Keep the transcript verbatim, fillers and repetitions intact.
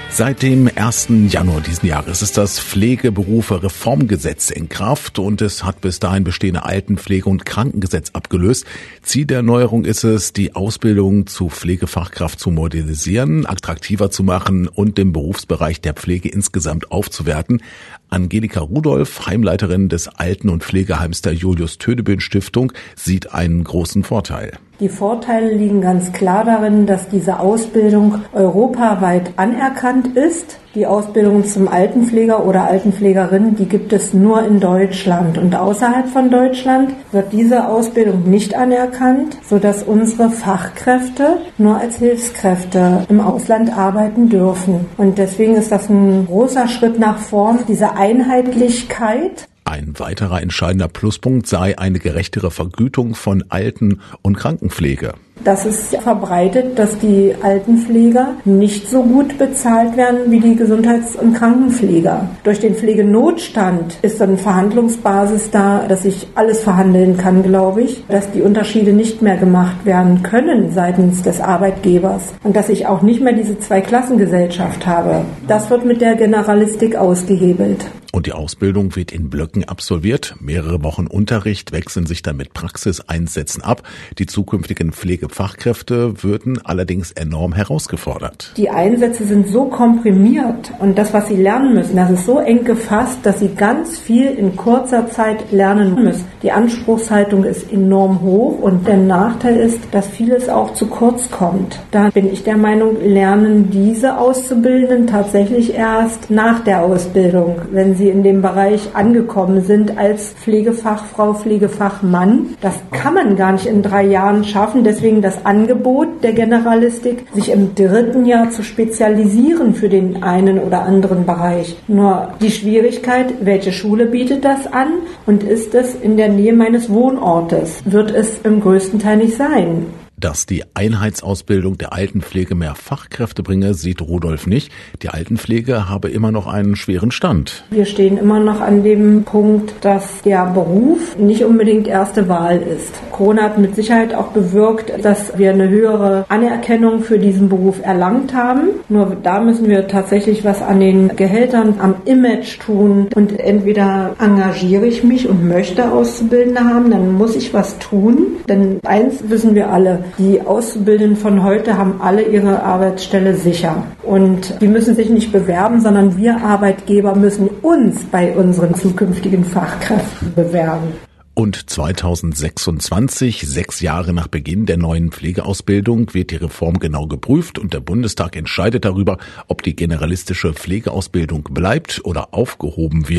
Seit dem ersten Januar diesen Jahres ist das Pflegeberufe-Reformgesetz in Kraft und es hat bis dahin bestehende Altenpflege- und Krankengesetz abgelöst. Ziel der Neuerung ist es, die Ausbildung zu Pflegefachkraft zu modernisieren, attraktiver zu machen und den Berufsbereich der Pflege insgesamt aufzuwerten. Angelika Rudolph, Heimleiterin des Alten- und Pflegeheims der Julius-Tödebühn-Stiftung, sieht einen großen Vorteil. Die Vorteile liegen ganz klar darin, dass diese Ausbildung europaweit anerkannt ist. Die Ausbildung zum Altenpfleger oder Altenpflegerin, die gibt es nur in Deutschland. Und außerhalb von Deutschland wird diese Ausbildung nicht anerkannt, sodass unsere Fachkräfte nur als Hilfskräfte im Ausland arbeiten dürfen. Und deswegen ist das ein großer Schritt nach vorn, diese Einheitlichkeit. Ein weiterer entscheidender Pluspunkt sei eine gerechtere Vergütung von Alten- und Krankenpflege. Das ist verbreitet, dass die Altenpfleger nicht so gut bezahlt werden wie die Gesundheits- und Krankenpfleger. Durch den Pflegenotstand ist dann eine Verhandlungsbasis da, dass ich alles verhandeln kann, glaube ich, dass die Unterschiede nicht mehr gemacht werden können seitens des Arbeitgebers und dass ich auch nicht mehr diese Zweiklassengesellschaft habe. Das wird mit der Generalistik ausgehebelt. Und die Ausbildung wird in Blöcken absolviert. Mehrere Wochen Unterricht wechseln sich dann mit Praxiseinsätzen ab. Die zukünftigen Pflegefachkräfte würden allerdings enorm herausgefordert. Die Einsätze sind so komprimiert und das, was sie lernen müssen, das ist so eng gefasst, dass sie ganz viel in kurzer Zeit lernen müssen. Die Anspruchshaltung ist enorm hoch und der Nachteil ist, dass vieles auch zu kurz kommt. Da bin ich der Meinung, lernen diese Auszubildenden tatsächlich erst nach der Ausbildung, wenn sie in dem Bereich angekommen sind als Pflegefachfrau, Pflegefachmann. Das kann man gar nicht in drei Jahren schaffen. Deswegen das Angebot der Generalistik, sich im dritten Jahr zu spezialisieren für den einen oder anderen Bereich. Nur die Schwierigkeit, welche Schule bietet das an und ist es in der Nähe meines Wohnortes? Wird es im größten Teil nicht sein. Dass die Einheitsausbildung der Altenpflege mehr Fachkräfte bringe, sieht Rudolph nicht. Die Altenpflege habe immer noch einen schweren Stand. Wir stehen immer noch an dem Punkt, dass der Beruf nicht unbedingt erste Wahl ist. Corona hat mit Sicherheit auch bewirkt, dass wir eine höhere Anerkennung für diesen Beruf erlangt haben. Nur da müssen wir tatsächlich was an den Gehältern, am Image tun. Und entweder engagiere ich mich und möchte Auszubildende haben, dann muss ich was tun. Denn eins wissen wir alle, die Auszubildenden von heute haben alle ihre Arbeitsstelle sicher. Und die müssen sich nicht bewerben, sondern wir Arbeitgeber müssen uns bei unseren zukünftigen Fachkräften bewerben. Und zweitausendsechsundzwanzig, sechs Jahre nach Beginn der neuen Pflegeausbildung, wird die Reform genau geprüft und der Bundestag entscheidet darüber, ob die generalistische Pflegeausbildung bleibt oder aufgehoben wird.